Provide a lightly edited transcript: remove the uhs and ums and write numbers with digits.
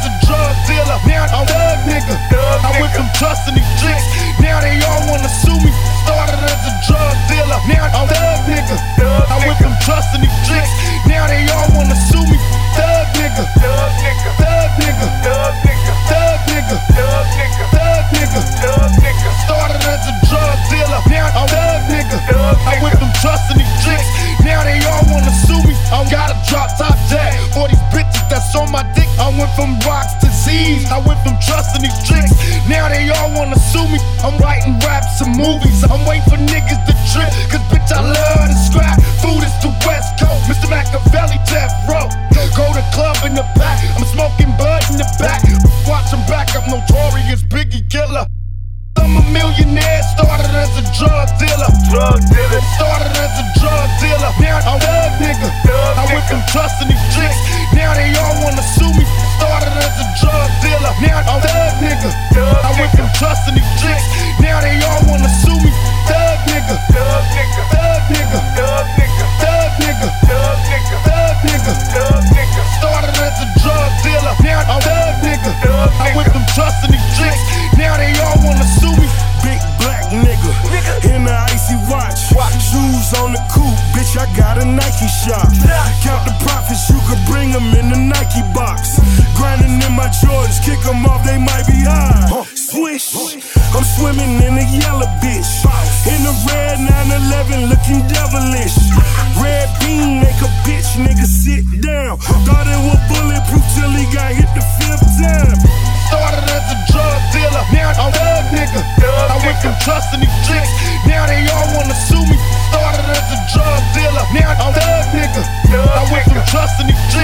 as a drug dealer. Now I'm thug nigga. I went from trusting these chicks. Now they all wanna sue me. Started as a drug dealer. Now I'm thug nigga. I went from trusting these chicks. Now they all wanna sue me. Thug nigga. Thug nigga. Thug nigga. Thug nigga. Thug nigga. Thug nigga. Thug nigga. Thug nigga. Started as a drug dealer. Now I'm thug nigga. I went from trusting these chicks. Now they all wanna sue me. I got a drop top jack for these bitches that's on my dick. I went from rocks to Z's. I went from trusting these chicks. Now they all wanna sue me. I'm writing raps and movies. I'm waiting for niggas to trip. Cause bitch, I love to scrap. Food is the West Coast. Mr. Machiavelli, death row. Go to club in the back. I'm smoking bud in the back. Watch them back up. Notorious Biggie killer. I'm a millionaire, started as a drug dealer. Started as a drug dealer. Now I'm thug nigga. I went from trusting these chicks. Now they all wanna sue me. Started as a drug dealer. Now I'm thug nigga. I went from trusting these chicks. Now they all wanna sue me. Thug nigga. Thug nigga. Thug nigga. Thug nigga. Thug nigga. Thug nigga. Thug nigga. Thug nigga. Started as a drug dealer. Now I'm thug nigga. I went from trusting these chicks. Now they all wanna sue me. Big black nigga in the icy watch. Shoes on the coupe, bitch, I got a Nike shop. Count the profits, you could bring them in the Nike box. Grinding in my Jordans, kick them off, they might be high. Swish, I'm swimming in a yellow bitch. In the red 911, looking devilish. Red beam, make a bitch nigga sit down. Thought it was bulletproof till he got hit the 5th time. Started as a drug dealer. Now I'm thug nigga. I went from trusting these chicks. Now they all wanna sue me. Started as a drug dealer. Now I'm thug nigga. I went from trusting these chicks.